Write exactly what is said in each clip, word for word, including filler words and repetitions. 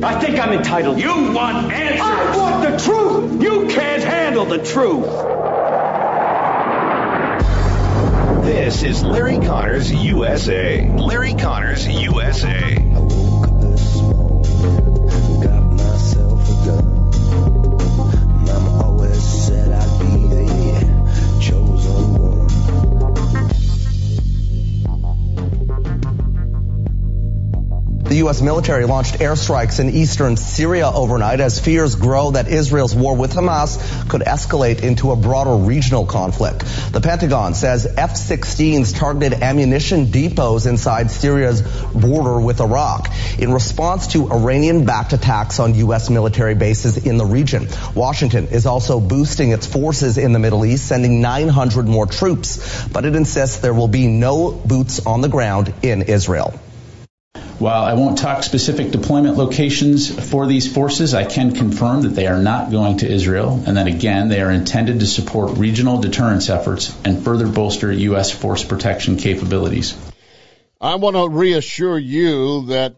I think I'm entitled. You want answers. I want the truth. You can't handle the truth. This is Larry Connors U S A. Larry Connors U S A. I woke up this morning, got myself a gun. Mama always said I'd be the chosen one. The U S military launched airstrikes in eastern Syria overnight as fears grow that Israel's war with Hamas could escalate into a broader regional conflict. The Pentagon says F sixteens targeted ammunition depots inside Syria's border with Iraq in response to Iranian-backed attacks on U S military bases in the region. Washington is also boosting its forces in the Middle East, sending nine hundred more troops, but it insists there will be no boots on the ground in Israel. While I won't talk specific deployment locations for these forces, I can confirm that they are not going to Israel and that, again, they are intended to support regional deterrence efforts and further bolster U S force protection capabilities. I want to reassure you that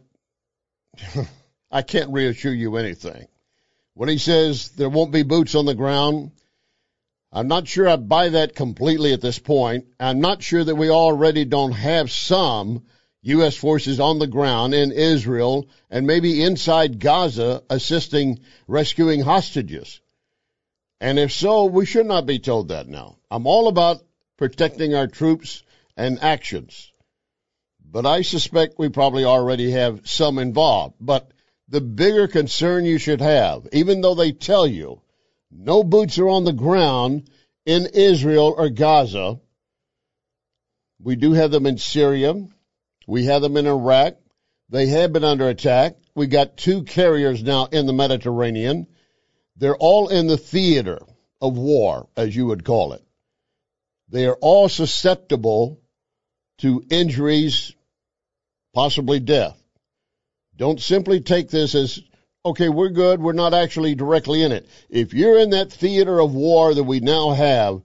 I can't reassure you anything. When he says there won't be boots on the ground, I'm not sure I buy that completely at this point. I'm not sure that we already don't have some U S forces on the ground in Israel and maybe inside Gaza assisting rescuing hostages. And if so, we should not be told that now. I'm all about protecting our troops and actions. But I suspect we probably already have some involved. But the bigger concern you should have, even though they tell you no boots are on the ground in Israel or Gaza, we do have them in Syria. We have them in Iraq. They have been under attack. We got two carriers now in the Mediterranean. They're all in the theater of war, as you would call it. They are all susceptible to injuries, possibly death. Don't simply take this as, okay, we're good, we're not actually directly in it. If you're in that theater of war that we now have,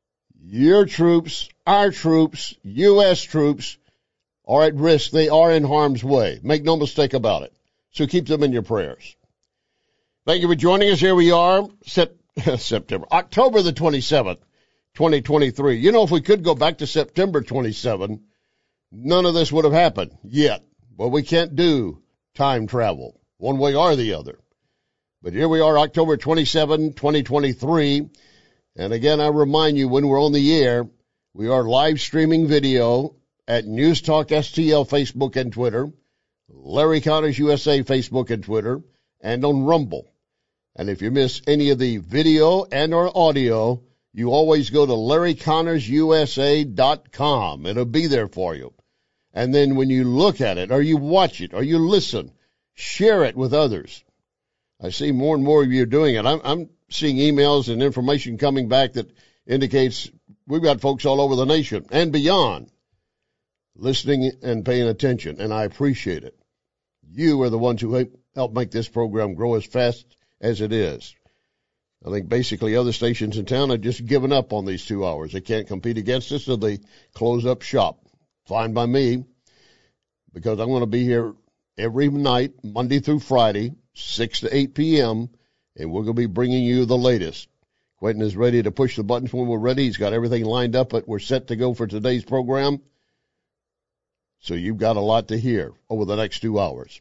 your troops, our troops, U S troops, are at risk. They are in harm's way. Make no mistake about it. So keep them in your prayers. Thank you for joining us. Here we are, Sep- September, October the twenty-seventh, twenty twenty-three. You know, if we could go back to September twenty-seventh, none of this would have happened yet. But we can't do time travel one way or the other. But here we are, October twenty-seventh, twenty twenty-three. And again, I remind you, when we're on the air, we are live streaming video at News Talk S T L Facebook and Twitter, Larry Connors U S A Facebook and Twitter, and on Rumble. And if you miss any of the video and or audio, you always go to Larry Connors U S A dot com. It'll be there for you. And then when you look at it, or you watch it, or you listen, share it with others. I see more and more of you doing it. I'm, I'm seeing emails and information coming back that indicates we've got folks all over the nation and beyond listening and paying attention, and I appreciate it. You are the ones who help make this program grow as fast as it is. I think basically other stations in town have just given up on these two hours. They can't compete against us, so they close up shop. Fine by me, because I'm going to be here every night, Monday through Friday, six to eight p.m., and we're going to be bringing you the latest. Quentin is ready to push the buttons when we're ready. He's got everything lined up, but we're set to go for today's program. So you've got a lot to hear over the next two hours.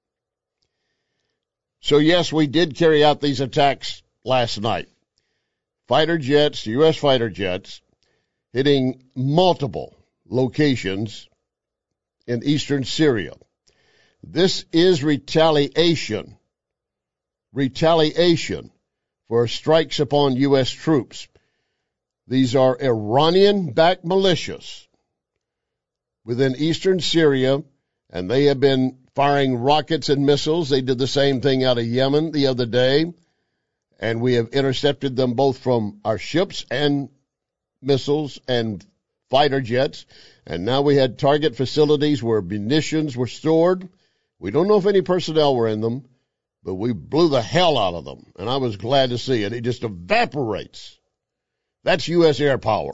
So, yes, we did carry out these attacks last night. Fighter jets, U S fighter jets, hitting multiple locations in eastern Syria. This is retaliation, retaliation for strikes upon U S troops. These are Iranian-backed militias within eastern Syria, and they have been firing rockets and missiles. They did the same thing out of Yemen the other day, and we have intercepted them both from our ships and missiles and fighter jets. And now we had target facilities where munitions were stored. We don't know if any personnel were in them, but we blew the hell out of them, and I was glad to see it. It just evaporates. That's U S air power.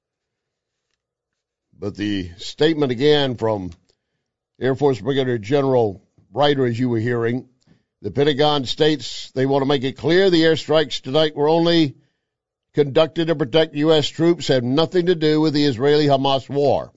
But the statement again from Air Force Brigadier General Ryder, as you were hearing, The Pentagon states they want to make it clear the airstrikes tonight were only conducted to protect U S troops, have nothing to do with the Israeli-Hamas war.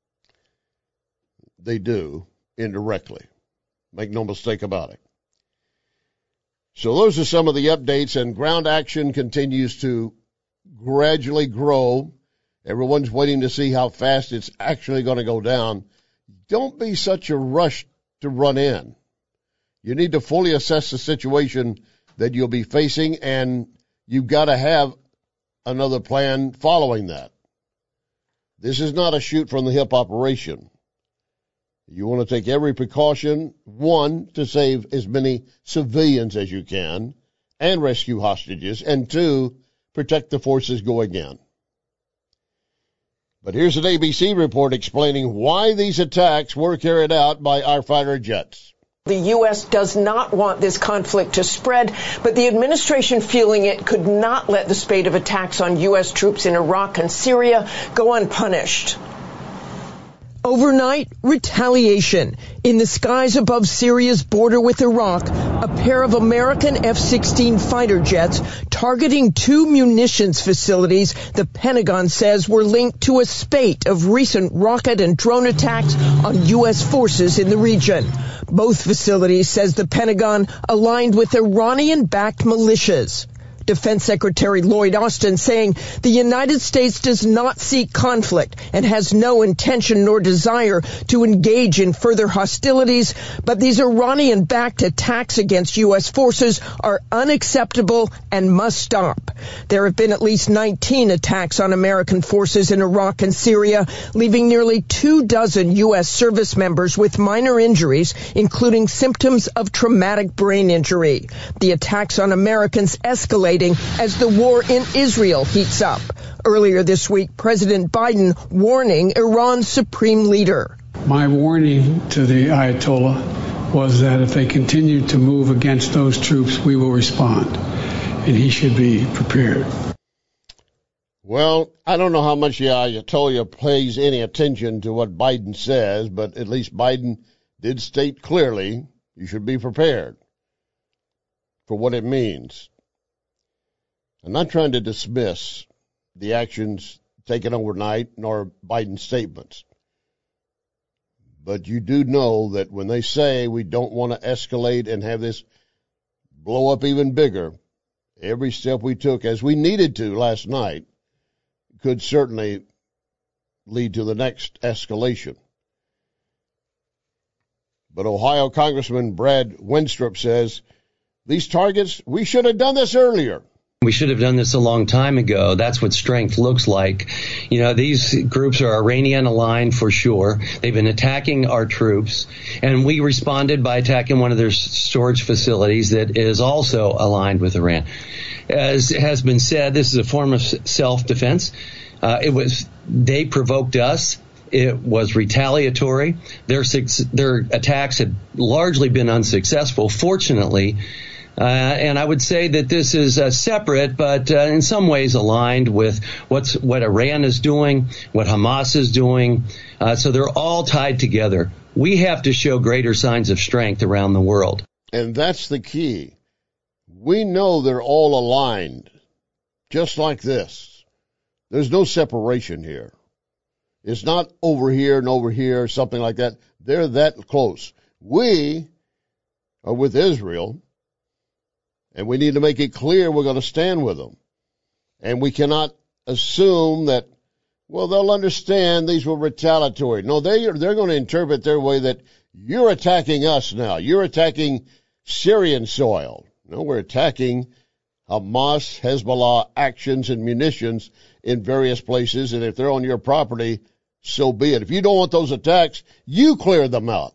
They do, indirectly. Make no mistake about it. So those are some of the updates, and ground action continues to gradually grow. Everyone's waiting to see how fast it's actually going to go down. Don't be such a rush to run in. You need to fully assess the situation that you'll be facing, and you've got to have another plan following that. This is not a shoot from the hip operation. You want to take every precaution, one, to save as many civilians as you can and rescue hostages, and two, protect the forces going in. But here's an A B C report explaining why these attacks were carried out by our fighter jets. The U S does not want this conflict to spread, but the administration, feeling it could not let the spate of attacks on U S troops in Iraq and Syria go unpunished. Overnight, retaliation. In the skies above Syria's border with Iraq, a pair of American F sixteen fighter jets targeting two munitions facilities the Pentagon says were linked to a spate of recent rocket and drone attacks on U S forces in the region. Both facilities, says the Pentagon, aligned with Iranian-backed militias. Defense Secretary Lloyd Austin saying the United States does not seek conflict and has no intention nor desire to engage in further hostilities, but these Iranian-backed attacks against U S forces are unacceptable and must stop. There have been at least nineteen attacks on American forces in Iraq and Syria, leaving nearly two dozen U S service members with minor injuries, including symptoms of traumatic brain injury. The attacks on Americans escalate as the war in Israel heats up. Earlier this week, President Biden warning Iran's supreme leader. My warning to the Ayatollah was that if they continue to move against those troops, we will respond, and he should be prepared. Well, I don't know how much the Ayatollah pays any attention to what Biden says, but at least Biden did state clearly you should be prepared for what it means. I'm not trying to dismiss the actions taken overnight nor Biden's statements. But you do know that when they say we don't want to escalate and have this blow up even bigger, every step we took, as we needed to last night, could certainly lead to the next escalation. But Ohio Congressman Brad Wenstrup says, these targets, we should have done this earlier. We should have done this a long time ago. That's what strength looks like. You know, these groups are Iranian aligned for sure. They've been attacking our troops, and we responded by attacking one of their storage facilities that is also aligned with Iran. As has been said, this is a form of self-defense. Uh, it was, they provoked us. It was retaliatory. Their, their attacks had largely been unsuccessful. Fortunately, Uh, and I would say that this is uh, separate, but uh, in some ways aligned with what's what Iran is doing, what Hamas is doing. Uh, so they're all tied together. We have to show greater signs of strength around the world. And that's the key. We know they're all aligned, just like this. There's no separation here. It's not over here and over here, something like that. They're that close. We are with Israel. And we need to make it clear we're going to stand with them. And we cannot assume that, well, they'll understand these were retaliatory. No, they are, they're going to interpret their way that you're attacking us now. You're attacking Syrian soil. No, we're attacking Hamas, Hezbollah actions and munitions in various places. And if they're on your property, so be it. If you don't want those attacks, you clear them out.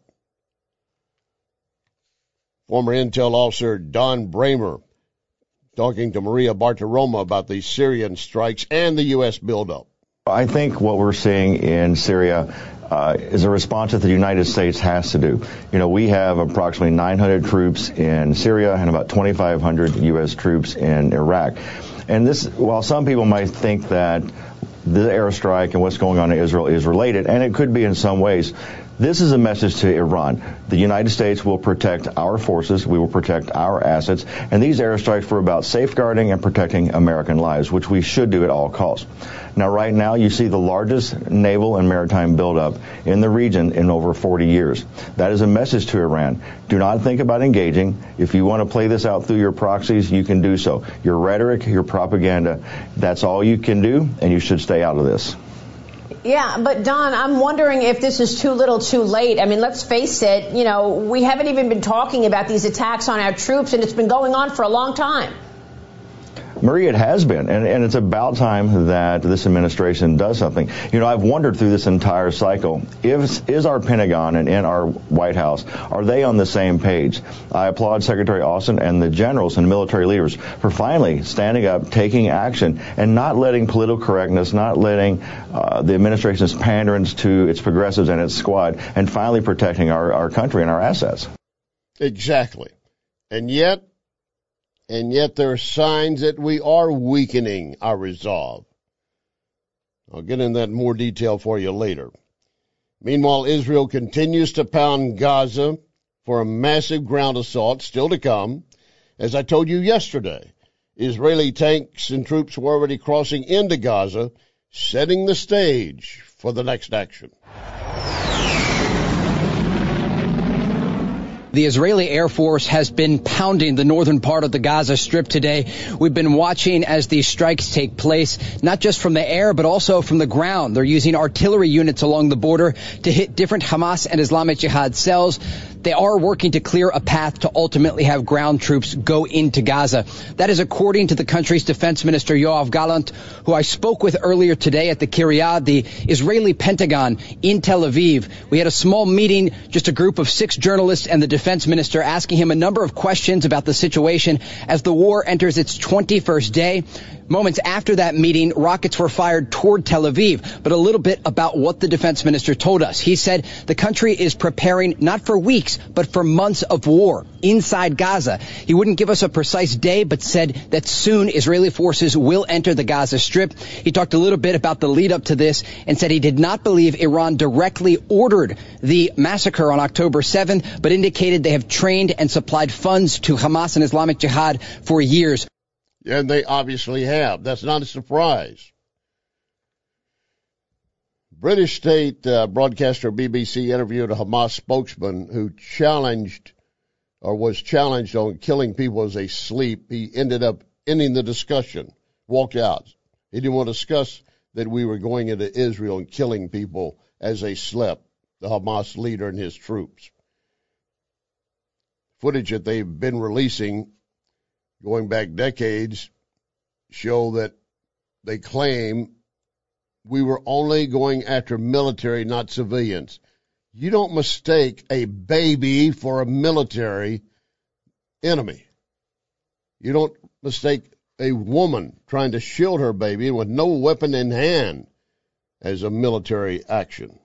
Former Intel officer Don Bramer talking to Maria Bartiromo about the Syrian strikes and the U S buildup. I think what we're seeing in Syria uh, is a response that the United States has to do. You know, we have approximately nine hundred troops in Syria and about twenty-five hundred U S troops in Iraq. And this, while some people might think that the airstrike and what's going on in Israel is related, and it could be in some ways, This is a message to Iran. The United States will protect our forces, we will protect our assets, and these airstrikes were about safeguarding and protecting American lives, which we should do at all costs. Now, right now, you see the largest naval and maritime buildup in the region in over forty years. That is a message to Iran. Do not think about engaging. If you want to play this out through your proxies, you can do so. Your rhetoric, your propaganda, that's all you can do, and you should stay out of this. Yeah, but Don, I'm wondering if this is too little too late. I mean, let's face it, you know, we haven't even been talking about these attacks on our troops, and it's been going on for a long time. Marie, it has been, and, and it's about time that this administration does something. You know, I've wondered through this entire cycle, if, is our Pentagon and in our White House, are they on the same page? I applaud Secretary Austin and the generals and military leaders for finally standing up, taking action, and not letting political correctness, not letting uh, the administration's panderings to its progressives and its squad, and finally protecting our, our country and our assets. Exactly. And yet, And yet there are signs that we are weakening our resolve. I'll get into that in more detail for you later. Meanwhile, Israel continues to pound Gaza for a massive ground assault still to come. As I told you yesterday, Israeli tanks and troops were already crossing into Gaza, setting the stage for the next action. The Israeli Air Force has been pounding the northern part of the Gaza Strip today. We've been watching as these strikes take place, not just from the air, but also from the ground. They're using artillery units along the border to hit different Hamas and Islamic Jihad cells. They are working to clear a path to ultimately have ground troops go into Gaza. That is according to the country's defense minister, Yoav Gallant, who I spoke with earlier today at the Kiryat, the Israeli Pentagon in Tel Aviv. We had a small meeting, just a group of six journalists and the defense minister, asking him a number of questions about the situation as the war enters its twenty-first day. Moments after that meeting, rockets were fired toward Tel Aviv. But a little bit about what the defense minister told us. He said the country is preparing not for weeks, but for months of war inside Gaza. He wouldn't give us a precise day, but said that soon Israeli forces will enter the Gaza Strip. He talked a little bit about the lead up to this and said he did not believe Iran directly ordered the massacre on October seventh, but indicated they have trained and supplied funds to Hamas and Islamic Jihad for years. And they obviously have. That's not a surprise. British state uh, broadcaster B B C interviewed a Hamas spokesman who challenged or was challenged on killing people as they sleep. He ended up ending the discussion, walked out. He didn't want to discuss that we were going into Israel and killing people as they slept, the Hamas leader and his troops. Footage that they've been releasing going back decades show that they claim we were only going after military, not civilians. You don't mistake a baby for a military enemy. You don't mistake a woman trying to shield her baby with no weapon in hand as a military action.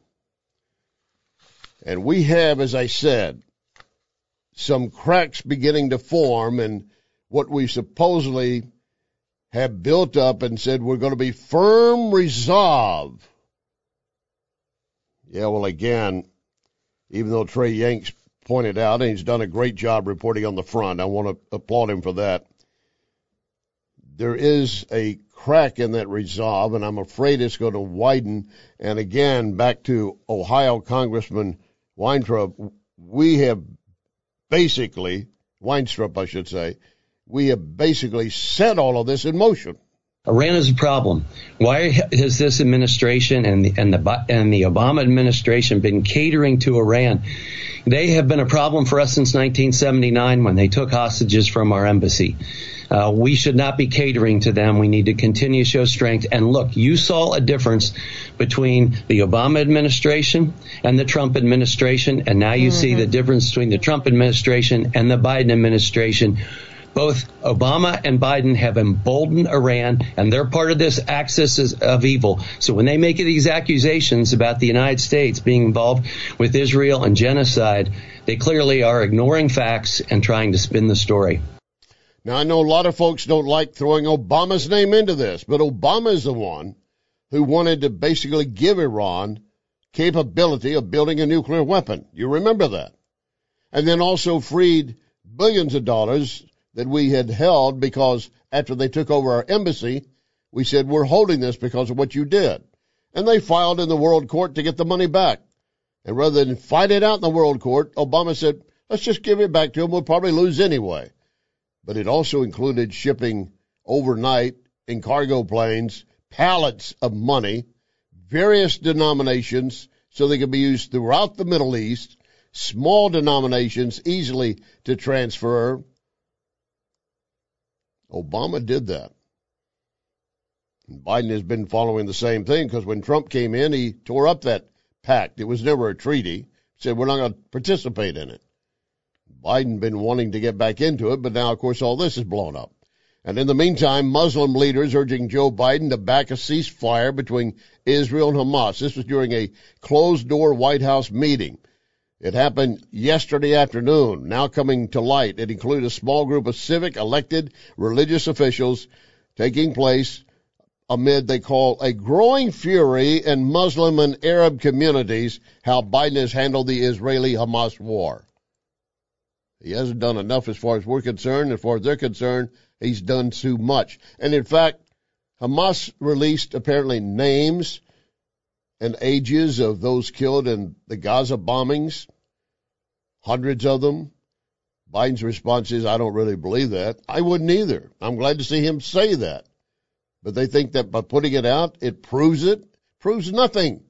And we have, as I said, some cracks beginning to form in what we supposedly have built up and said we're going to be firm resolve. Yeah, well, again, even though Trey Yanks pointed out, and he's done a great job reporting on the front, I want to applaud him for that, there is a crack in that resolve, and I'm afraid it's going to widen. And again, back to Ohio Congressman Weintraub, we have basically, Weintraub, I should say, we have basically set all of this in motion. Iran is a problem. Why has this administration and the, and the and the Obama administration been catering to Iran? They have been a problem for us since nineteen seventy-nine when they took hostages from our embassy. Uh, we should not be catering to them. We need to continue to show strength. And look, you saw a difference between the Obama administration and the Trump administration, and now you mm-hmm. see the difference between the Trump administration and the Biden administration. Both Obama and Biden have emboldened Iran, and they're part of this axis of evil. So when they make these accusations about the United States being involved with Israel and genocide, they clearly are ignoring facts and trying to spin the story. Now, I know a lot of folks don't like throwing Obama's name into this, but Obama is the one who wanted to basically give Iran capability of building a nuclear weapon. You remember that. And then also freed billions of dollars that we had held because after they took over our embassy, we said, we're holding this because of what you did. And they filed in the World Court to get the money back. And rather than fight it out in the World Court, Obama said, let's just give it back to them. We'll probably lose anyway. But it also included shipping overnight in cargo planes pallets of money, various denominations, so they could be used throughout the Middle East, small denominations easily to transfer. Obama did that. And Biden has been following the same thing because when Trump came in, he tore up that pact. It was never a treaty. He said, we're not going to participate in it. Biden been wanting to get back into it, but now, of course, all this is blown up. And in the meantime, Muslim leaders urging Joe Biden to back a ceasefire between Israel and Hamas. This was during a closed-door White House meeting. It happened yesterday afternoon, now coming to light. It included a small group of civic, elected, religious officials taking place amid, they call, a growing fury in Muslim and Arab communities, how Biden has handled the Israeli-Hamas war. He hasn't done enough as far as we're concerned. As far as they're concerned, he's done too much. And in fact, Hamas released apparently names and ages of those killed in the Gaza bombings, hundreds of them. Biden's response is, I don't really believe that. I wouldn't either. I'm glad to see him say that. But they think that by putting it out, it proves it. Proves nothing.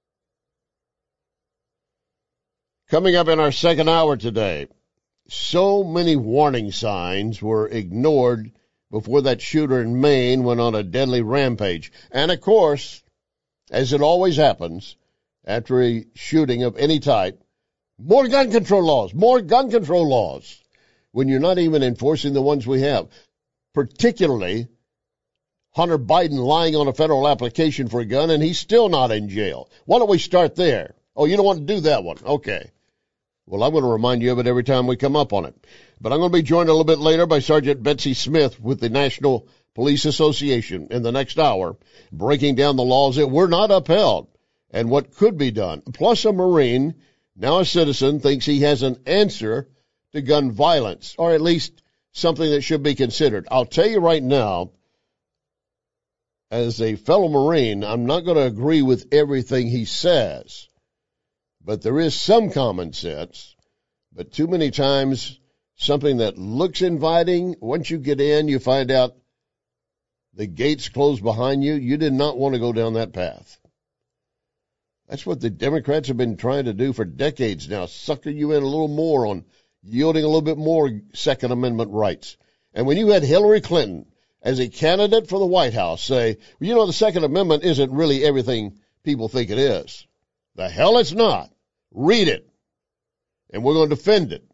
Coming up in our second hour today, so many warning signs were ignored before that shooter in Maine went on a deadly rampage. And, of course, as it always happens, after a shooting of any type, more gun control laws, more gun control laws, when you're not even enforcing the ones we have, particularly Hunter Biden lying on a federal application for a gun, and he's still not in jail. Why don't we start there? Oh, you don't want to do that one. Okay. Well, I'm going to remind you of it every time we come up on it. But I'm going to be joined a little bit later by Sergeant Betsy Smith with the National Police Association in the next hour, breaking down the laws that were not upheld and what could be done. Plus, a Marine, now a citizen, thinks he has an answer to gun violence, or at least something that should be considered. I'll tell you right now, as a fellow Marine, I'm not going to agree with everything he says, but there is some common sense. But too many times, something that looks inviting, once you get in, you find out the gates closed behind you. You did not want to go down that path. That's what the Democrats have been trying to do for decades now, sucker you in a little more on yielding a little bit more Second Amendment rights. And when you had Hillary Clinton as a candidate for the White House say, well, you know, the Second Amendment isn't really everything people think it is. The hell it's not. Read it. And we're going to defend it.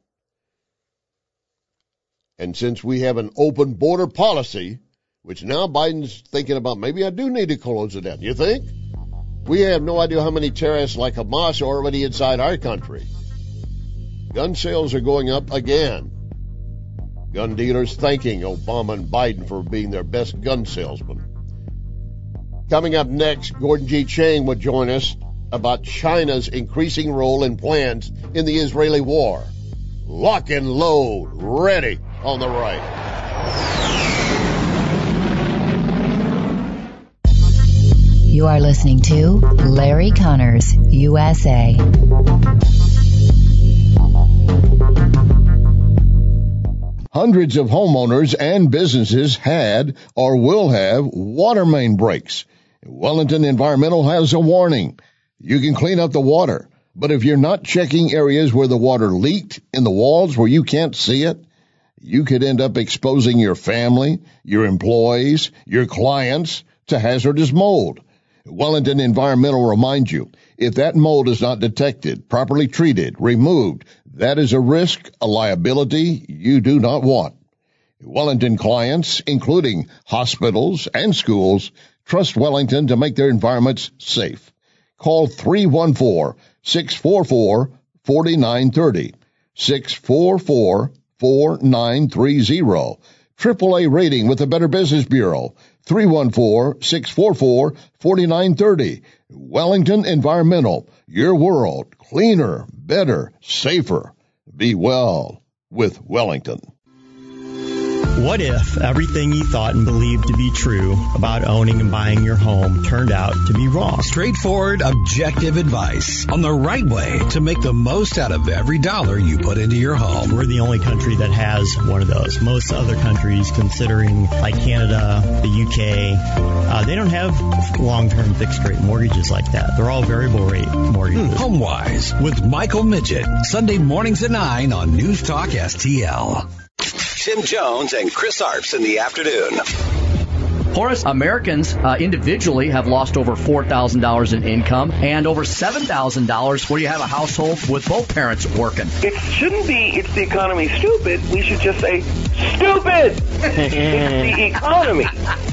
And since we have an open border policy, which now Biden's thinking about, maybe I do need to close it down. You think? We have no idea how many terrorists like Hamas are already inside our country. Gun sales are going up again. Gun dealers thanking Obama and Biden for being their best gun salesmen. Coming up next, Gordon G. Chang will join us about China's increasing role and plans in the Israeli war. Lock and load, ready on the right. You are listening to Larry Connors, U S A. Hundreds of homeowners and businesses had or will have water main breaks. Wellington Environmental has a warning. You can clean up the water, but if you're not checking areas where the water leaked in the walls where you can't see it, you could end up exposing your family, your employees, your clients to hazardous mold. Wellington Environmental reminds you, if that mold is not detected, properly treated, removed, that is a risk, a liability you do not want. Wellington clients, including hospitals and schools, trust Wellington to make their environments safe. Call three one four, six four four, four nine three zero, six four four, four nine three zero. triple A rating with the Better Business Bureau, three one four, six four four, four nine three zero. Wellington Environmental, your world, cleaner, better, safer. Be well with Wellington. What if everything you thought and believed to be true about owning and buying your home turned out to be wrong? Straightforward, objective advice on the right way to make the most out of every dollar you put into your home. We're the only country that has one of those. Most other countries, considering like Canada, the U K, uh, they don't have long-term fixed-rate mortgages like that. They're all variable-rate mortgages. Hmm, HomeWise with Michael Midget, Sunday mornings at nine on News Talk S T L. Tim Jones and Chris Arps in the afternoon. Horace, Americans uh, individually have lost over four thousand dollars in income and over seven thousand dollars where you have a household with both parents working. It shouldn't be, it's the economy stupid. We should just say, stupid! It's the economy.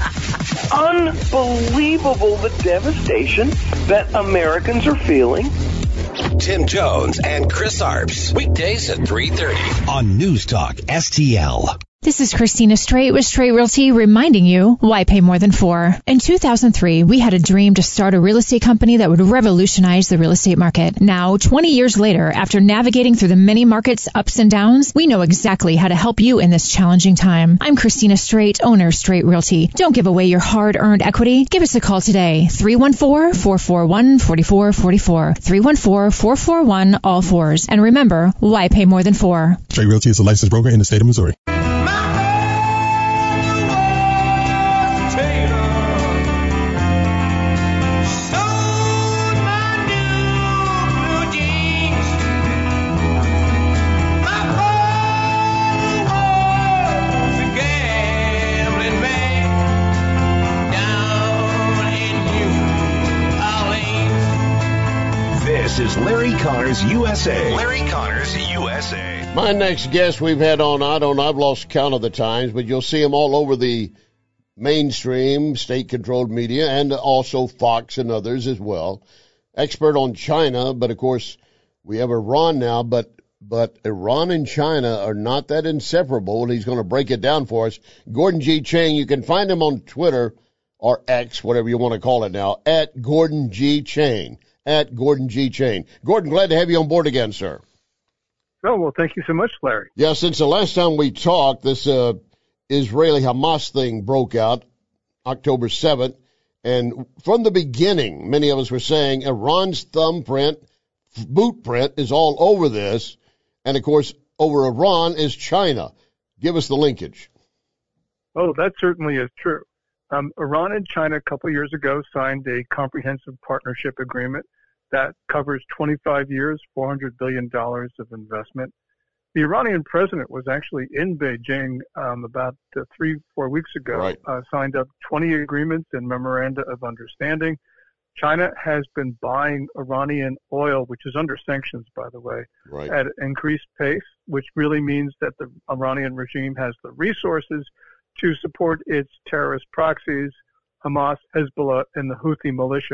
Unbelievable the devastation that Americans are feeling. Tim Jones and Chris Arps. Weekdays at three thirty. On News Talk S T L. This is Christina Straight with Straight Realty reminding you why pay more than four. In two thousand three, we had a dream to start a real estate company that would revolutionize the real estate market. Now, twenty years later, after navigating through the many markets' ups and downs, we know exactly how to help you in this challenging time. I'm Christina Straight, owner Straight Realty. Don't give away your hard-earned equity. Give us a call today, three one four, four four one, four four four four, three one four, four four one, all fours. And remember, why pay more than four? Straight Realty is a licensed broker in the state of Missouri. This is Larry Connors U S A. Larry Connors U S A. My next guest we've had on, I don't know, I've lost count of the times, but you'll see him all over the mainstream state-controlled media and also Fox and others as well. Expert on China, but of course we have Iran now, but but Iran and China are not that inseparable, and he's going to break it down for us. Gordon G. Chang, you can find him on Twitter or X, whatever you want to call it now, at Gordon G. Chang. At Gordon G. Chang. Gordon, glad to have you on board again, sir. Oh, well, thank you so much, Larry. Yeah, since the last time we talked, this uh, Israeli-Hamas thing broke out October seventh, and from the beginning, many of us were saying Iran's thumbprint, boot print is all over this, and of course, over Iran is China. Give us the linkage. Oh, that certainly is true. Um, Iran and China a couple years ago signed a comprehensive partnership agreement that covers twenty-five years, four hundred billion dollars of investment. The Iranian president was actually in Beijing um, about uh, three, four weeks ago, right. uh, signed up twenty agreements and memoranda of understanding. China has been buying Iranian oil, which is under sanctions, by the way, right. at an increased pace, which really means that the Iranian regime has the resources to support its terrorist proxies, Hamas, Hezbollah, and the Houthi militia.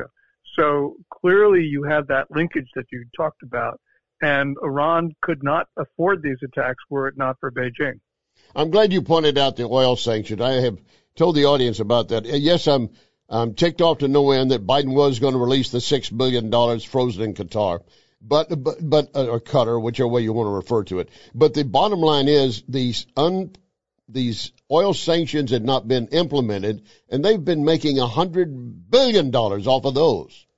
So clearly you have that linkage that you talked about, and Iran could not afford these attacks were it not for Beijing. I'm glad you pointed out the oil sanctions. I have told the audience about that. Yes, I'm I'm ticked off to no end that Biden was going to release the six billion dollars frozen in Qatar, but but but uh, or Qatar, whichever way you want to refer to it. But the bottom line is these un these oil sanctions had not been implemented, and they've been making a hundred billion dollars off of those.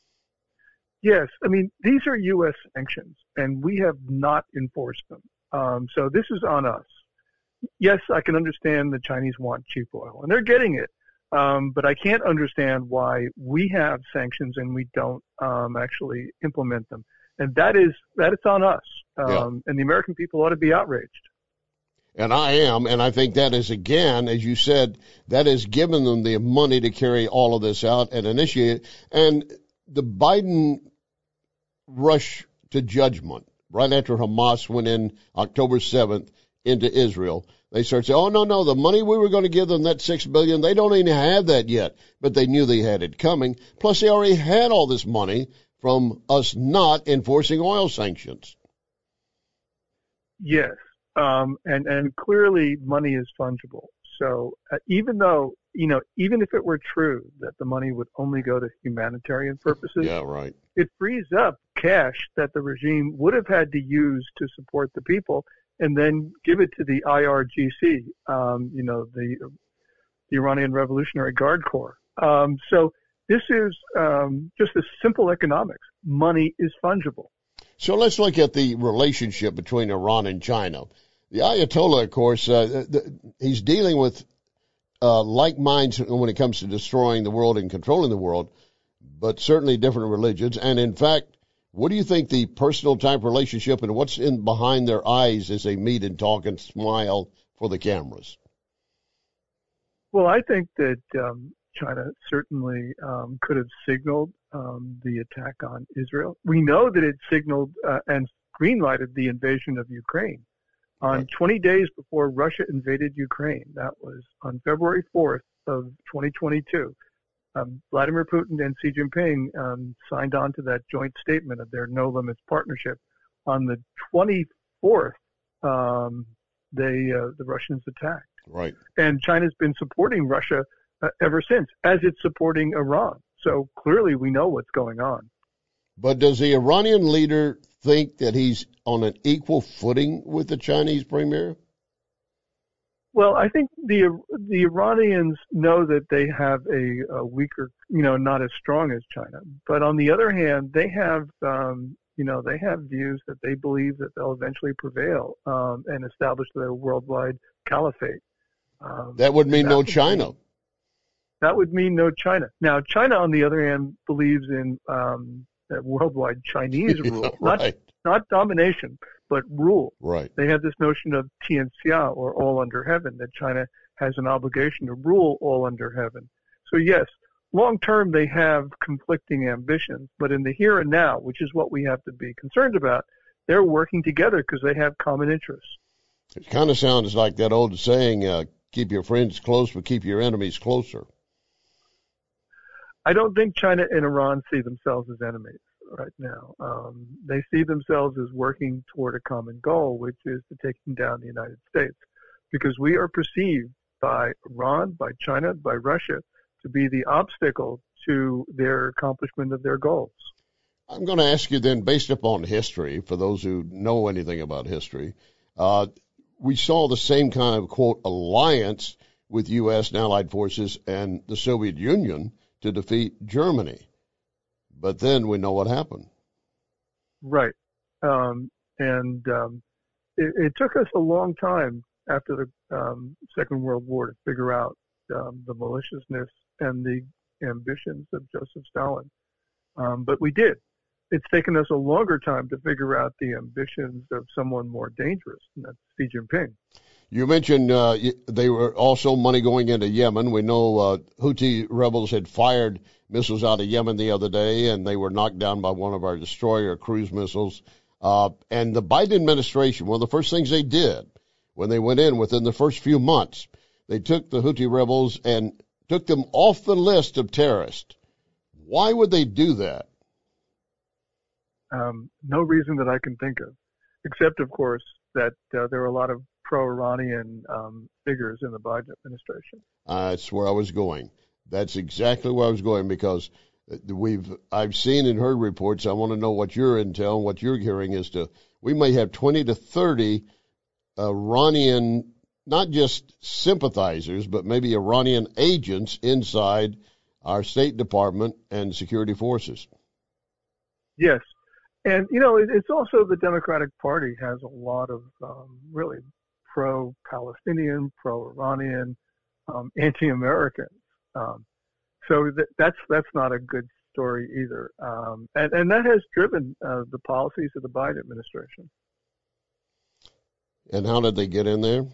Yes, I mean these are U S sanctions, and we have not enforced them. Um, so this is on us. Yes, I can understand the Chinese want cheap oil, and they're getting it. Um, but I can't understand why we have sanctions and we don't um, actually implement them. And that is that it's on us. Um, yeah. And the American people ought to be outraged. And I am, and I think that is, again, as you said, that has given them the money to carry all of this out and initiate it. And the Biden rush to judgment right after Hamas went in October seventh into Israel, they start saying, oh, no, no, the money we were going to give them, that six billion dollars, they don't even have that yet. But they knew they had it coming. Plus, they already had all this money from us not enforcing oil sanctions. Yes. Um, and, and clearly money is fungible. So uh, even though, you know, even if it were true that the money would only go to humanitarian purposes, yeah, right. it frees up cash that the regime would have had to use to support the people and then give it to the I R G C, um, you know, the, the Iranian Revolutionary Guard Corps. Um, so this is um, just a simple economics. Money is fungible. So let's look at the relationship between Iran and China. The Ayatollah, of course, uh, the, he's dealing with uh, like minds when it comes to destroying the world and controlling the world, but certainly different religions. And in fact, what do you think the personal type relationship and what's in behind their eyes as they meet and talk and smile for the cameras? Well, I think that um, China certainly um, could have signaled um, the attack on Israel. We know that it signaled uh, and greenlighted the invasion of Ukraine. On right. twenty days before Russia invaded Ukraine, that was on February fourth of twenty twenty-two, um, Vladimir Putin and Xi Jinping um, signed on to that joint statement of their no limits partnership. On the twenty-fourth, um, they uh, the Russians attacked. Right. And China's been supporting Russia uh, ever since, as it's supporting Iran. So clearly we know what's going on. But does the Iranian leader think that he's on an equal footing with the Chinese premier? Well, I think the the Iranians know that they have a, a weaker, you know, not as strong as China. But on the other hand, they have, um, you know, they have views that they believe that they'll eventually prevail um, and establish their worldwide caliphate. Um, that would mean that no would China. Mean, that would mean no China. Now, China, on the other hand, believes in um, worldwide Chinese rule, yeah, right. not not domination, but rule. Right. They have this notion of Tianxia, or all under heaven, that China has an obligation to rule all under heaven. So yes, long term they have conflicting ambitions, but in the here and now, which is what we have to be concerned about, they're working together because they have common interests. It kind of sounds like that old saying, uh, keep your friends close, but keep your enemies closer. I don't think China and Iran see themselves as enemies right now. Um, they see themselves as working toward a common goal, which is to taking down the United States, because we are perceived by Iran, by China, by Russia to be the obstacle to their accomplishment of their goals. I'm going to ask you then, based upon history, for those who know anything about history, uh, we saw the same kind of, quote, alliance with U S and allied forces and the Soviet Union to defeat Germany. But then we know what happened. Right. Um, and um, it, it took us a long time after the um, Second World War to figure out um, the maliciousness and the ambitions of Joseph Stalin. Um, but we did. It's taken us a longer time to figure out the ambitions of someone more dangerous, and that's Xi Jinping. You mentioned uh, they were also money going into Yemen. We know uh, Houthi rebels had fired missiles out of Yemen the other day, and they were knocked down by one of our destroyer cruise missiles. Uh, and the Biden administration, one of the first things they did when they went in within the first few months, they took the Houthi rebels and took them off the list of terrorists. Why would they do that? Um, no reason that I can think of, except, of course, that uh, there are a lot of pro-Iranian um, figures in the Biden administration. Uh, that's where I was going. That's exactly where I was going, because we've I've seen and heard reports. I want to know what your intel and what you're hearing as to we may have twenty to thirty Iranian, not just sympathizers, but maybe Iranian agents inside our State Department and security forces. Yes. And, you know, it's also the Democratic Party has a lot of um, really pro-Palestinian, pro-Iranian, um, anti-American. Um, so th- that's that's not a good story either. Um, and, and that has driven uh, the policies of the Biden administration. And how did they get in there?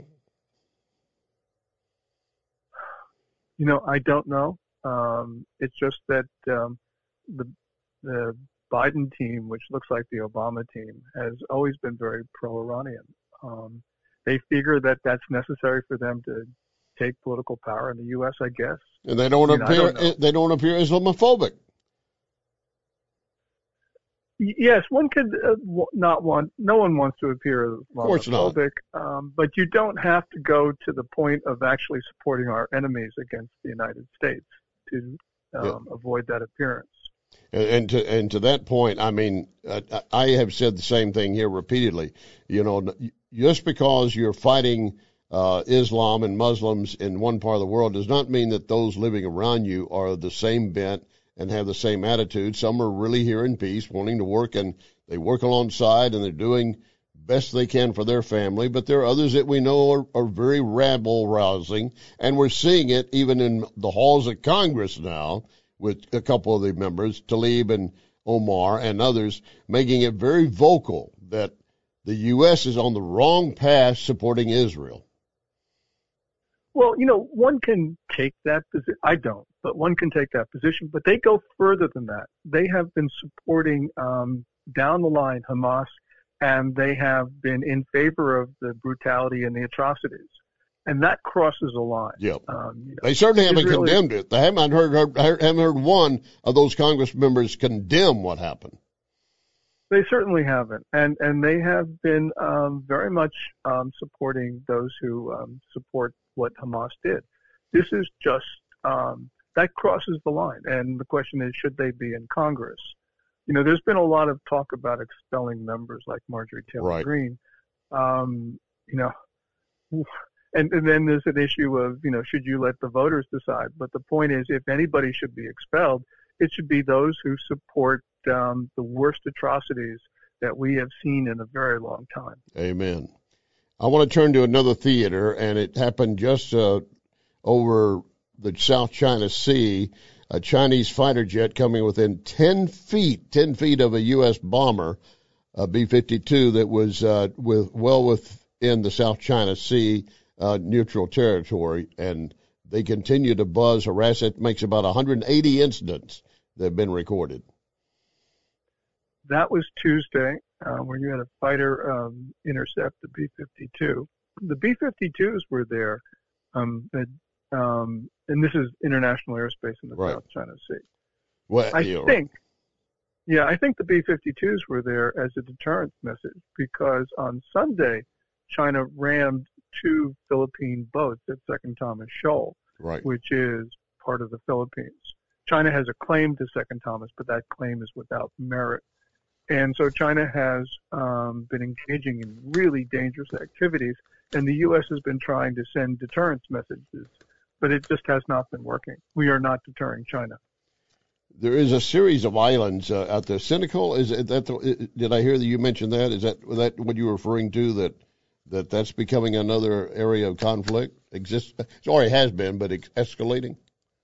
You know, I don't know. Um, it's just that um, the the Biden team, which looks like the Obama team, has always been very pro-Iranian. Um, they figure that that's necessary for them to take political power in the U S, I guess. And they don't I mean, appear don't they don't appear Islamophobic. Yes, one could uh, w- not want, no one wants to appear Islamophobic, um, but you don't have to go to the point of actually supporting our enemies against the United States to um, yeah. avoid that appearance. And, and to and to that point, I mean, uh, I have said the same thing here repeatedly. You know, just because you're fighting uh, Islam and Muslims in one part of the world does not mean that those living around you are the same bent and have the same attitude. Some are really here in peace, wanting to work, and they work alongside, and they're doing best they can for their family. But there are others that we know are, are very rabble-rousing, and we're seeing it even in the halls of Congress now with a couple of the members, Tlaib and Omar and others, making it very vocal that the U S is on the wrong path supporting Israel. Well, you know, one can take that position. I don't, but one can take that position. But they go further than that. They have been supporting um, down the line Hamas, and they have been in favor of the brutality and the atrocities. And that crosses a line. Yep. Um, you know, they certainly haven't Israeli, condemned it. They haven't heard, heard, haven't heard one of those Congress members condemn what happened. They certainly haven't, and and they have been um, very much um, supporting those who um, support what Hamas did. This is just um, that crosses the line, and the question is, should they be in Congress? You know, there's been a lot of talk about expelling members like Marjorie Taylor right. Greene. Um, you know, and, and then there's an issue of, you know, should you let the voters decide? But the point is, if anybody should be expelled, it should be those who support um, the worst atrocities that we have seen in a very long time. Amen. I want to turn to another theater, and it happened just uh, over the South China Sea. A Chinese fighter jet coming within ten feet, ten feet of a U S bomber, a B fifty-two, that was uh, with well within the South China Sea, uh, neutral territory, and they continue to buzz, harass it. Makes about one hundred eighty incidents that have been recorded. That was Tuesday, uh, where you had a fighter um, intercept the B fifty-two. The B fifty-twos were there, um, that, um, and this is international airspace in the right. South China Sea. Well, I yeah, think, yeah, I think the B fifty-twos were there as a deterrence message because on Sunday, China rammed two Philippine boats at Second Thomas Shoal, right. which is part of the Philippines. China has a claim to Second Thomas, but that claim is without merit. And so China has um, been engaging in really dangerous activities, and the U S has been trying to send deterrence messages, but it just has not been working. We are not deterring China. There is a series of islands uh, out there. Senegal, is that? The, did I hear that you mentioned that? Is that that what you were referring to? That that that's becoming another area of conflict? Exists? It already has been, but it's escalating.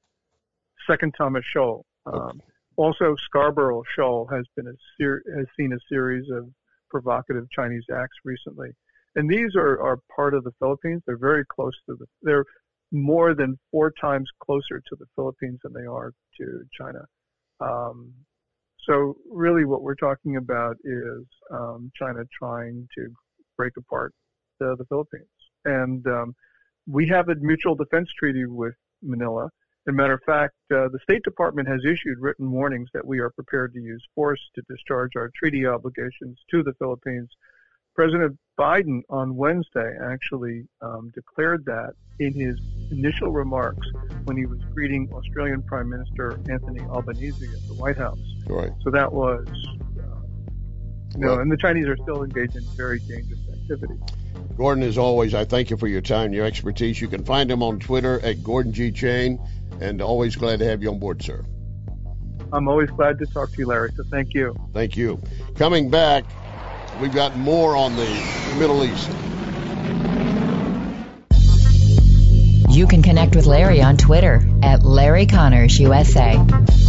Second Thomas Shoal. Um, okay. Also, Scarborough Shoal has been a ser- has seen a series of provocative Chinese acts recently, and these are, are part of the Philippines. They're very close to the. They're more than four times closer to the Philippines than they are to China. Um, so really, what we're talking about is um, China trying to break apart the, the Philippines, and um, we have a mutual defense treaty with Manila. As a matter of fact, uh, the State Department has issued written warnings that we are prepared to use force to discharge our treaty obligations to the Philippines. President Biden on Wednesday actually um, declared that in his initial remarks when he was greeting Australian Prime Minister Anthony Albanese at the White House. Right. So that was, uh, you know, and the Chinese are still engaged in very dangerous activities. Gordon, as always, I thank you for your time and your expertise. You can find him on Twitter at Gordon G. Chain, and always glad to have you on board, sir. I'm always glad to talk to you, Larry, so thank you. Thank you. Coming back, we've got more on the Middle East. You can connect with Larry on Twitter at Larry Connors U S A.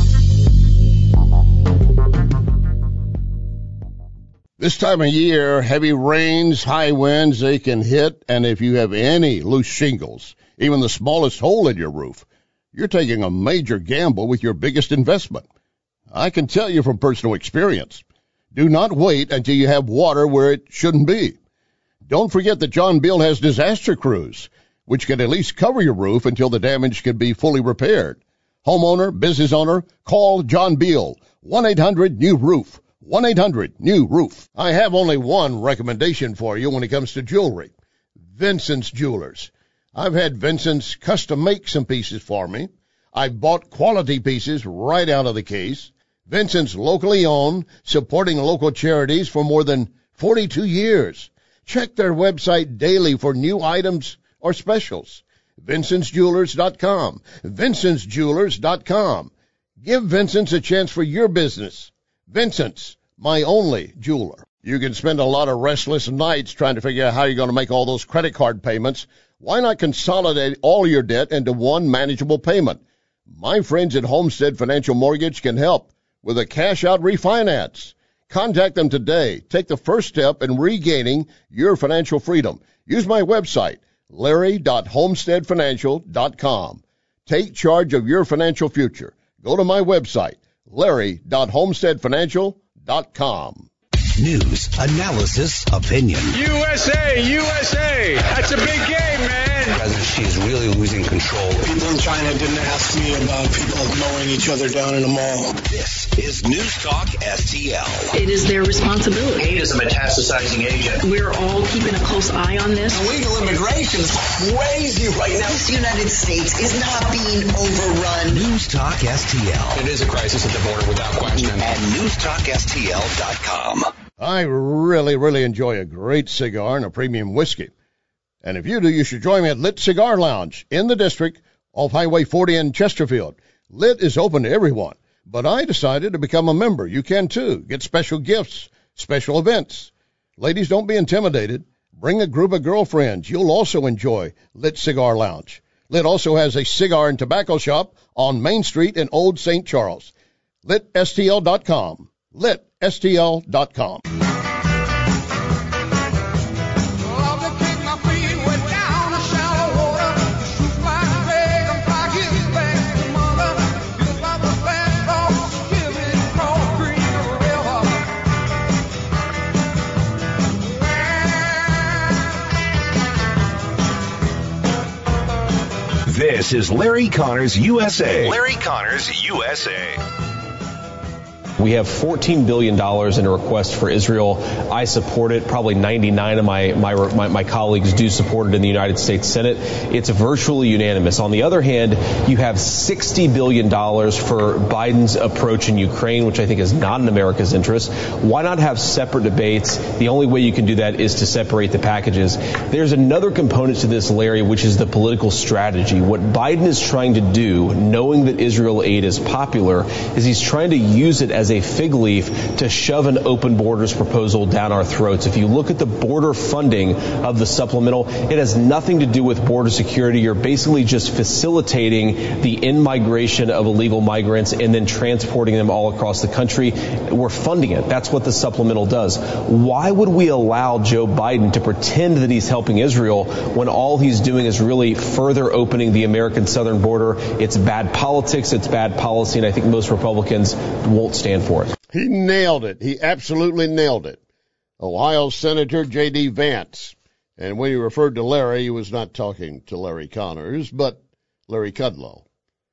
This time of year, heavy rains, high winds, they can hit, and if you have any loose shingles, even the smallest hole in your roof, you're taking a major gamble with your biggest investment. I can tell you from personal experience. Do not wait until you have water where it shouldn't be. Don't forget that John Beal has disaster crews, which can at least cover your roof until the damage can be fully repaired. Homeowner, business owner, call John Beal, one eight hundred new roof, one eight hundred new roof. I have only one recommendation for you when it comes to jewelry. Vincent's Jewelers. I've had Vincent's custom make some pieces for me. I've bought quality pieces right out of the case. Vincent's locally owned, supporting local charities for more than forty-two years. Check their website daily for new items or specials. Vincent's Jewelers dot com. Vincent's Jewelers dot com. Give Vincent's a chance for your business. Vincent's, my only jeweler. You can spend a lot of restless nights trying to figure out how you're going to make all those credit card payments. Why not consolidate all your debt into one manageable payment? My friends at Homestead Financial Mortgage can help with a cash-out refinance. Contact them today. Take the first step in regaining your financial freedom. Use my website, larry dot homestead financial dot com. Take charge of your financial future. Go to my website, larry dot homestead financial dot com. News, analysis, opinion. U S A, U S A. That's a big game, man. President Xi is really losing control. People in China didn't ask me about people mowing each other down in a mall. This is News Talk S T L. It is their responsibility. Hate is a metastasizing agent. We're all keeping a close eye on this. Illegal immigration is crazy right now. This United States is not being overrun. News Talk S T L. It is a crisis at the border without question. And news talk S T L dot com. I really, really enjoy a great cigar and a premium whiskey. And if you do, you should join me at Lit Cigar Lounge in the district off Highway forty in Chesterfield. Lit is open to everyone, but I decided to become a member. You can too. Get special gifts, special events. Ladies, don't be intimidated. Bring a group of girlfriends. You'll also enjoy Lit Cigar Lounge. Lit also has a cigar and tobacco shop on Main Street in Old Saint Charles. lit S T L dot com. lit S T L dot com. This is Larry Connors U S A. Larry Connors U S A. We have fourteen billion dollars in a request for Israel. I support it. Probably ninety-nine of my, my, my, my colleagues do support it in the United States Senate. It's virtually unanimous. On the other hand, you have sixty billion dollars for Biden's approach in Ukraine, which I think is not in America's interest. Why not have separate debates? The only way you can do that is to separate the packages. There's another component to this, Larry, which is the political strategy. What Biden is trying to do, knowing that Israel aid is popular, is he's trying to use it as a fig leaf to shove an open borders proposal down our throats. If you look at the border funding of the supplemental, it has nothing to do with border security. You're basically just facilitating the in-migration of illegal migrants and then transporting them all across the country. We're funding it. That's what the supplemental does. Why would we allow Joe Biden to pretend that he's helping Israel when all he's doing is really further opening the American southern border? It's bad politics. It's bad policy. And I think most Republicans won't stand for it. He nailed it. He absolutely nailed it. Ohio Senator J D. Vance. And when he referred to Larry, he was not talking to Larry Connors, but Larry Kudlow.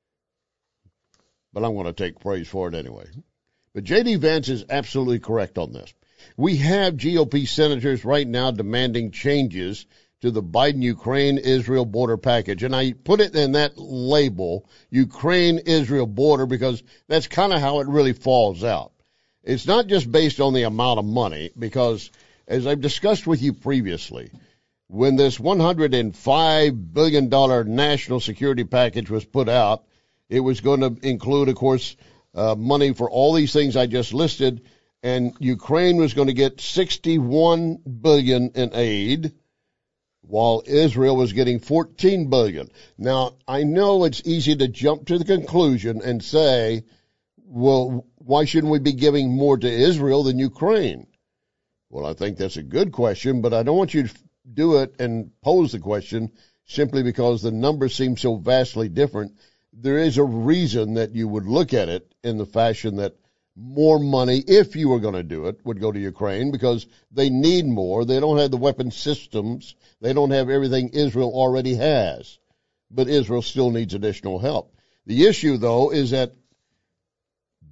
But I'm going to take praise for it anyway. But J D. Vance is absolutely correct on this. We have G O P senators right now demanding changes to the Biden-Ukraine-Israel border package. And I put it in that label, Ukraine-Israel border, because that's kind of how it really falls out. It's not just based on the amount of money, because as I've discussed with you previously, when this one hundred five billion dollars national security package was put out, it was going to include, of course, uh, money for all these things I just listed, and Ukraine was going to get sixty-one billion dollars in aid, while Israel was getting fourteen billion dollars. Now, I know it's easy to jump to the conclusion and say, well, why shouldn't we be giving more to Israel than Ukraine? Well, I think that's a good question, but I don't want you to do it and pose the question simply because the numbers seem so vastly different. There is a reason that you would look at it in the fashion that more money, if you were going to do it, would go to Ukraine because they need more. They don't have the weapon systems. They don't have everything Israel already has. But Israel still needs additional help. The issue, though, is that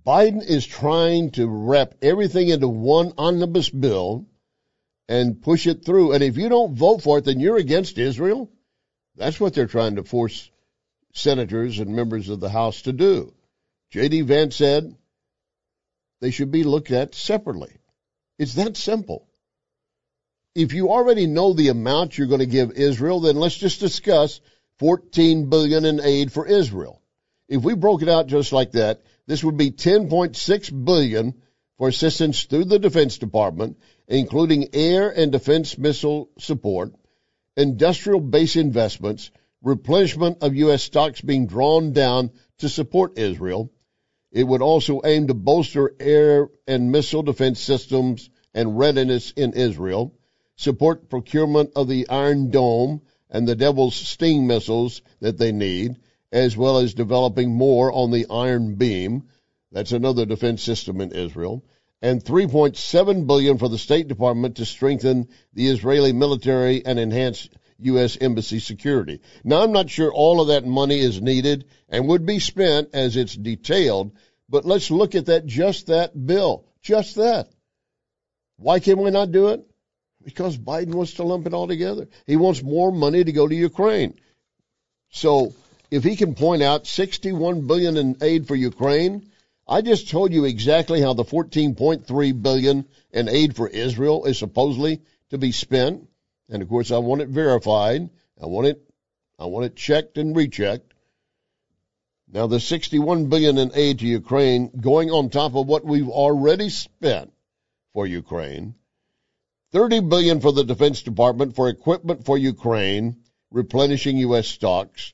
Biden is trying to wrap everything into one omnibus bill and push it through. And if you don't vote for it, then you're against Israel. That's what they're trying to force senators and members of the House to do. J D. Vance said they should be looked at separately. It's that simple. If you already know the amount you're going to give Israel, then let's just discuss fourteen billion dollars in aid for Israel. If we broke it out just like that, this would be ten point six billion dollars for assistance through the Defense Department, including air and defense missile support, industrial base investments, replenishment of U S stocks being drawn down to support Israel. It would also aim to bolster air and missile defense systems and readiness in Israel, support procurement of the Iron Dome and the Devil's Sting missiles that they need, as well as developing more on the Iron Beam. That's another defense system in Israel. And three point seven billion dollars for the State Department to strengthen the Israeli military and enhance U S embassy security. Now, I'm not sure all of that money is needed and would be spent as it's detailed, but let's look at that, just that bill, just that. Why can we not do it? Because Biden wants to lump it all together. He wants more money to go to Ukraine. So if he can point out sixty-one billion dollars in aid for Ukraine, I just told you exactly how the fourteen point three billion dollars in aid for Israel is supposedly to be spent. And of course, I want it verified. I want it, I want it checked and rechecked. Now, the sixty-one billion dollars in aid to Ukraine going on top of what we've already spent for Ukraine. thirty billion dollars for the Defense Department for equipment for Ukraine, replenishing U S stocks.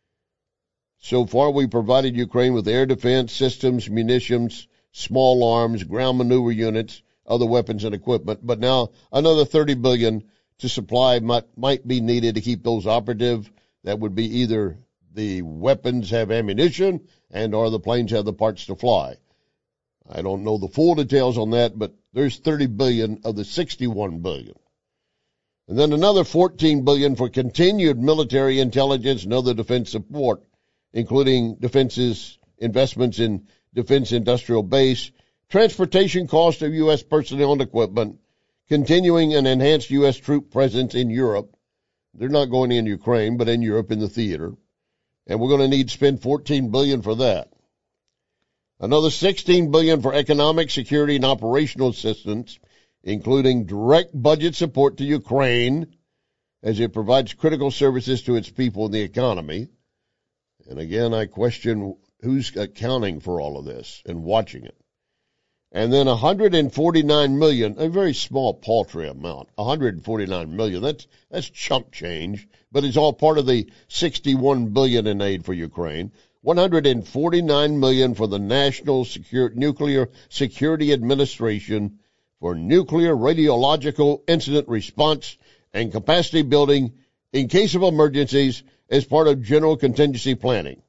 So far, we provided Ukraine with air defense systems, munitions, small arms, ground maneuver units, other weapons and equipment. But now another thirty billion dollars to supply might, might be needed to keep those operative. That would be either the weapons have ammunition and or the planes have the parts to fly. I don't know the full details on that, but there's thirty billion dollars of the sixty-one billion dollars. And then another fourteen billion dollars for continued military intelligence and other defense support, including defense's investments in defense industrial base, transportation cost of U S personnel and equipment, continuing an enhanced U S troop presence in Europe. They're not going in Ukraine, but in Europe in the theater. And we're going to need to spend fourteen billion dollars for that. Another sixteen billion dollars for economic, security, and operational assistance, including direct budget support to Ukraine as it provides critical services to its people and the economy. And again, I question who's accounting for all of this and watching it. And then one hundred forty-nine million dollars, a very small, paltry amount, one hundred forty-nine million dollars. That's, that's chump change, but it's all part of the sixty-one billion dollars in aid for Ukraine. one hundred forty-nine million dollars for the National Secure, Nuclear Security Administration for nuclear radiological incident response and capacity building in case of emergencies as part of general contingency planning.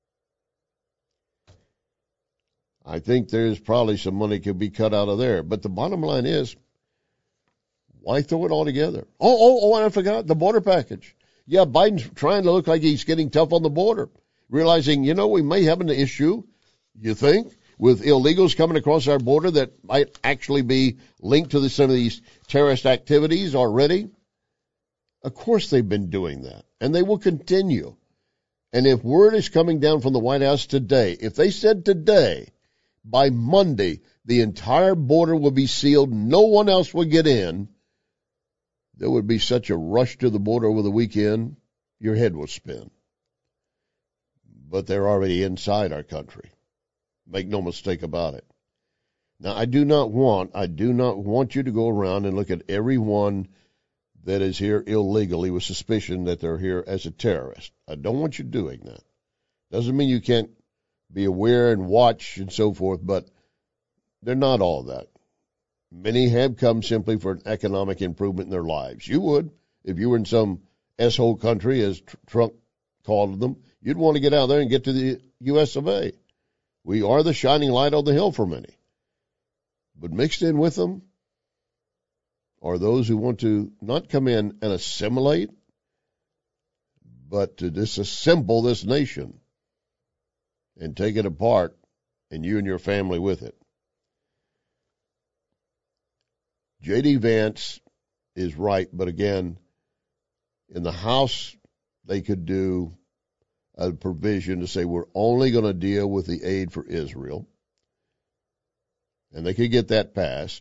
I think there's probably some money could be cut out of there. But the bottom line is, why throw it all together? Oh, oh, oh, and I forgot the border package. Yeah, Biden's trying to look like he's getting tough on the border, realizing, you know, we may have an issue, you think, with illegals coming across our border that might actually be linked to the, some of these terrorist activities already. Of course they've been doing that, and they will continue. And if word is coming down from the White House today, if they said today, by Monday, the entire border will be sealed, no one else will get in, there would be such a rush to the border over the weekend, your head will spin. But they're already inside our country. Make no mistake about it. Now, I do not want, I do not want you to go around and look at everyone that is here illegally with suspicion that they're here as a terrorist. I don't want you doing that. Doesn't mean you can't be aware and watch and so forth, but they're not all that. Many have come simply for an economic improvement in their lives. You would, if you were in some S-hole country, as Trump called them, you'd want to get out there and get to the U S of A. We are the shining light on the hill for many. But mixed in with them are those who want to not come in and assimilate, but to disassemble this nation and take it apart and you and your family with it. J D. Vance is right, but again, in the House, they could do a provision to say we're only going to deal with the aid for Israel, and they could get that passed.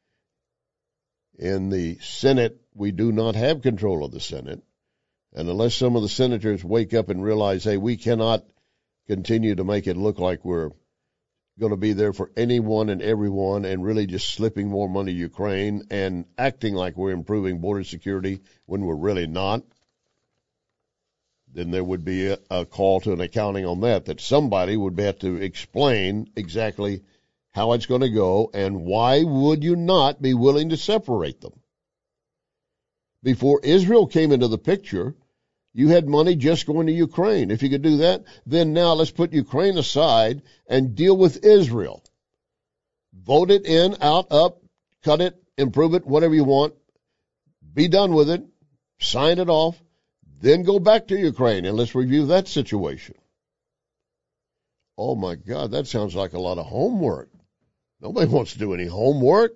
In the Senate, we do not have control of the Senate, and unless some of the senators wake up and realize, hey, we cannot continue to make it look like we're going to be there for anyone and everyone and really just slipping more money to Ukraine and acting like we're improving border security when we're really not, then there would be a, a call to an accounting on that, that somebody would have to explain exactly how it's going to go and why would you not be willing to separate them. Before Israel came into the picture, you had money just going to Ukraine. If you could do that, then now let's put Ukraine aside and deal with Israel. Vote it in, out, up, cut it, improve it, whatever you want. Be done with it. Sign it off. Then go back to Ukraine and let's review that situation. Oh, my God, that sounds like a lot of homework. Nobody wants to do any homework.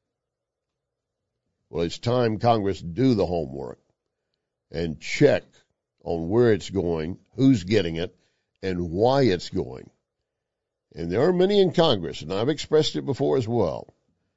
Well, it's time Congress do the homework and check on where it's going, who's getting it, and why it's going. And there are many in Congress, and I've expressed it before as well.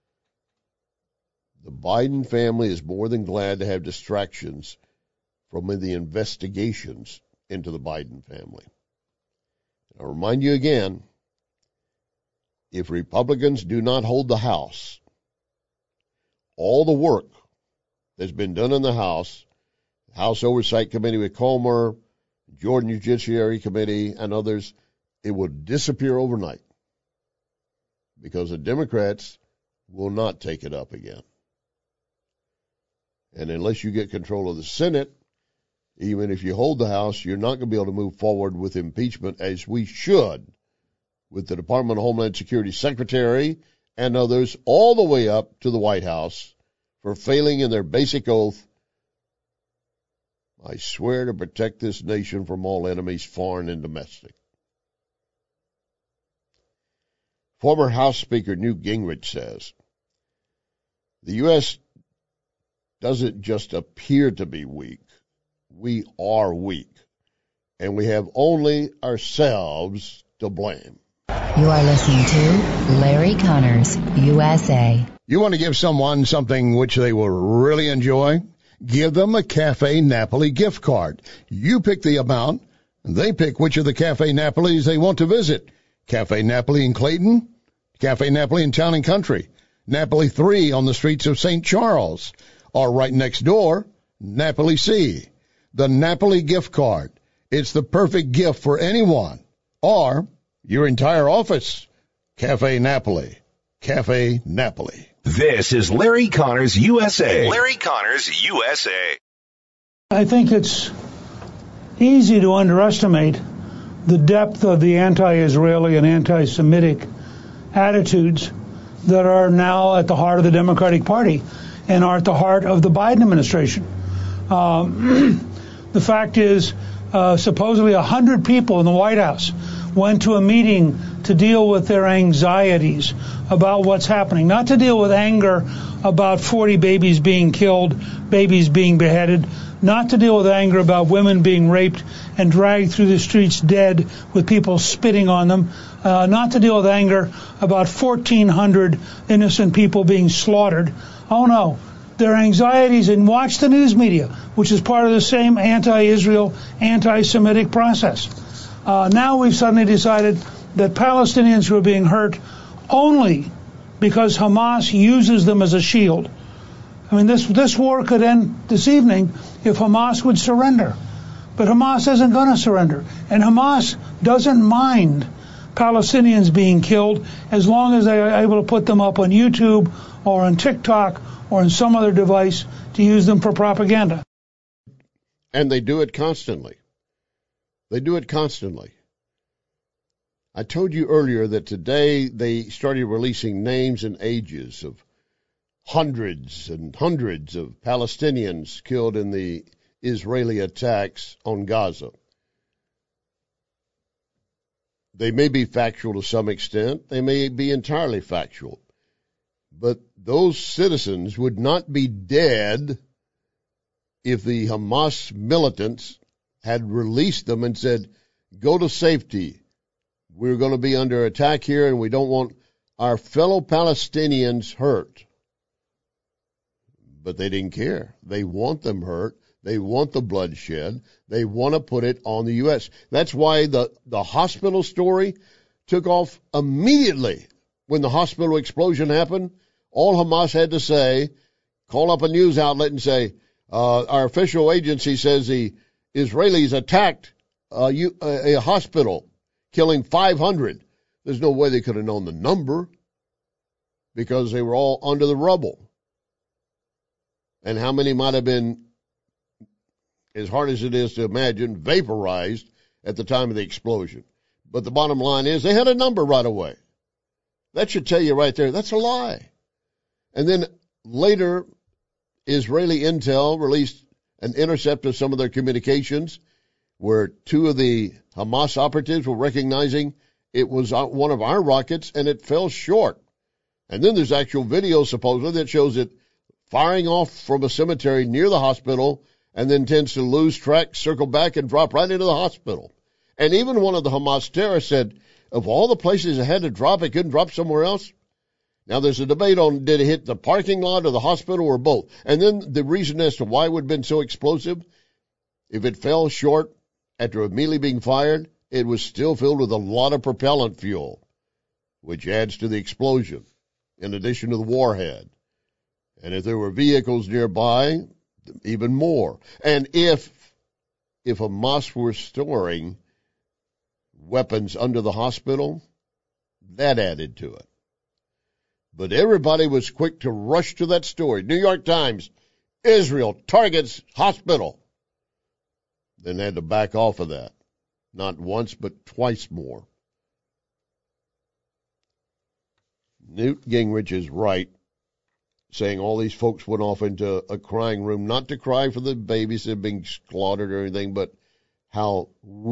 The Biden family is more than glad to have distractions from the investigations into the Biden family. I'll remind you again, if Republicans do not hold the House, all the work that's been done in the House, House Oversight Committee with Comer, Jordan Judiciary Committee, and others, it will disappear overnight because the Democrats will not take it up again. And unless you get control of the Senate, even if you hold the House, you're not going to be able to move forward with impeachment as we should with the Department of Homeland Security Secretary and others all the way up to the White House for failing in their basic oath. I swear to protect this nation from all enemies, foreign and domestic. Former House Speaker Newt Gingrich says, the U S doesn't just appear to be weak. We are weak, and we have only ourselves to blame. You are listening to Larry Connors, U S A. You want to give someone something which they will really enjoy? Give them a Cafe Napoli gift card. You pick the amount, and they pick which of the Cafe Napolis they want to visit. Cafe Napoli in Clayton, Cafe Napoli in Town and Country, Napoli three on the streets of Saint Charles, or right next door, Napoli C. The Napoli gift card. It's the perfect gift for anyone, or your entire office. Cafe Napoli. Cafe Napoli. This is Larry Connors, U S A. Larry Connors, U S A. I think it's easy to underestimate the depth of the anti-Israeli and anti-Semitic attitudes that are now at the heart of the Democratic Party and are at the heart of the Biden administration. Um, the fact is, uh, supposedly one hundred people in the White House went to a meeting to deal with their anxieties about what's happening, not to deal with anger about forty babies being killed, babies being beheaded, not to deal with anger about women being raped and dragged through the streets dead with people spitting on them, uh, not to deal with anger about fourteen hundred innocent people being slaughtered. Oh, no. Their anxieties, and watch the news media, which is part of the same anti-Israel, anti-Semitic process. Uh, now we've suddenly decided that Palestinians who are being hurt only because Hamas uses them as a shield. I mean, this this war could end this evening if Hamas would surrender. But Hamas isn't going to surrender. And Hamas doesn't mind Palestinians being killed as long as they are able to put them up on YouTube or on TikTok or on some other device to use them for propaganda. And they do it constantly. They do it constantly. I told you earlier that today they started releasing names and ages of hundreds and hundreds of Palestinians killed in the Israeli attacks on Gaza. They may be factual to some extent. They may be entirely factual. But those citizens would not be dead if the Hamas militants had released them and said, go to safety. We're going to be under attack here, and we don't want our fellow Palestinians hurt. But they didn't care. They want them hurt. They want the bloodshed. They want to put it on the U S. That's why the, the hospital story took off immediately. When the hospital explosion happened, all Hamas had to say, call up a news outlet and say, uh, our official agency says the Israelis attacked a, a, a hospital, killing five hundred. There's no way they could have known the number because they were all under the rubble. And how many might have been, as hard as it is to imagine, vaporized at the time of the explosion. But the bottom line is they had a number right away. That should tell you right there, that's a lie. And then later, Israeli intel released an intercept of some of their communications where two of the Hamas operatives were recognizing it was one of our rockets and it fell short. And then there's actual video supposedly that shows it firing off from a cemetery near the hospital and then tends to lose track, circle back, and drop right into the hospital. And even one of the Hamas terrorists said, of all the places it had to drop, it couldn't drop somewhere else. Now, there's a debate on did it hit the parking lot or the hospital or both. And then the reason as to why it would have been so explosive, if it fell short after immediately being fired, it was still filled with a lot of propellant fuel, which adds to the explosion, in addition to the warhead. And if there were vehicles nearby, even more. And if if Hamas were storing weapons under the hospital, that added to it. But everybody was quick to rush to that story. New York Times, Israel targets hospital. Then had to back off of that. Not once, but twice more. Newt Gingrich is right, saying all these folks went off into a crying room, not to cry for the babies that have been slaughtered or anything, but how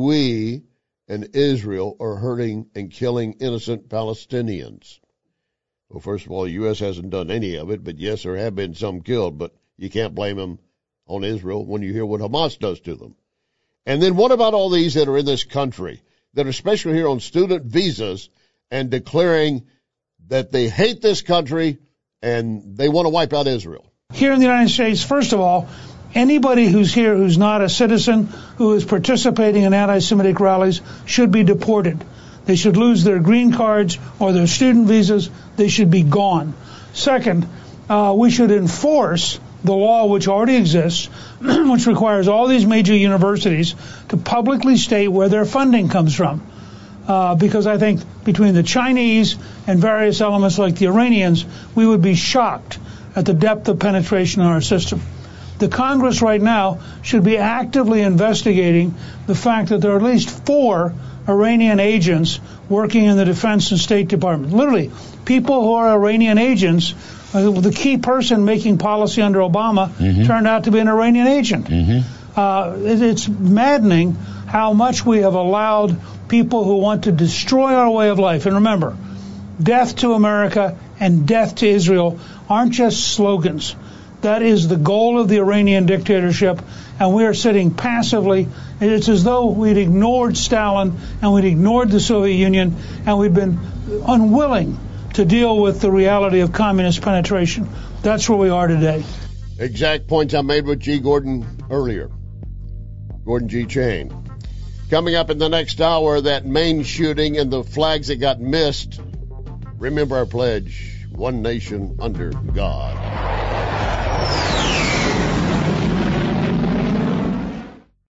we and Israel are hurting and killing innocent Palestinians. Well, first of all, the U S hasn't done any of it, but yes, there have been some killed, but you can't blame them on Israel when you hear what Hamas does to them. And then what about all these that are in this country that are especially here on student visas and declaring that they hate this country and they want to wipe out Israel? Here in the United States, first of all, anybody who's here who's not a citizen who is participating in anti-Semitic rallies should be deported. They should lose their green cards or their student visas. They should be gone. Second, uh, we should enforce the law which already exists, which requires all these major universities to publicly state where their funding comes from. Uh, because I think between the Chinese and various elements like the Iranians, we would be shocked at the depth of penetration in our system. The Congress right now should be actively investigating the fact that there are at least four Iranian agents working in the Defense and State Department. Literally, people who are Iranian agents, uh, the key person making policy under Obama mm-hmm. turned out to be an Iranian agent. Mm-hmm. Uh, it, it's maddening how much we have allowed people who want to destroy our way of life. And remember, death to America and death to Israel aren't just slogans. That is the goal of the Iranian dictatorship, and we are sitting passively. It's as though we'd ignored Stalin and we'd ignored the Soviet Union, and we'd been unwilling to deal with the reality of communist penetration. That's where we are today. Exact points I made with G. Gordon earlier. Gordon G. Chain. Coming up in the next hour, that Maine shooting and the flags that got missed. Remember our pledge, one nation under God.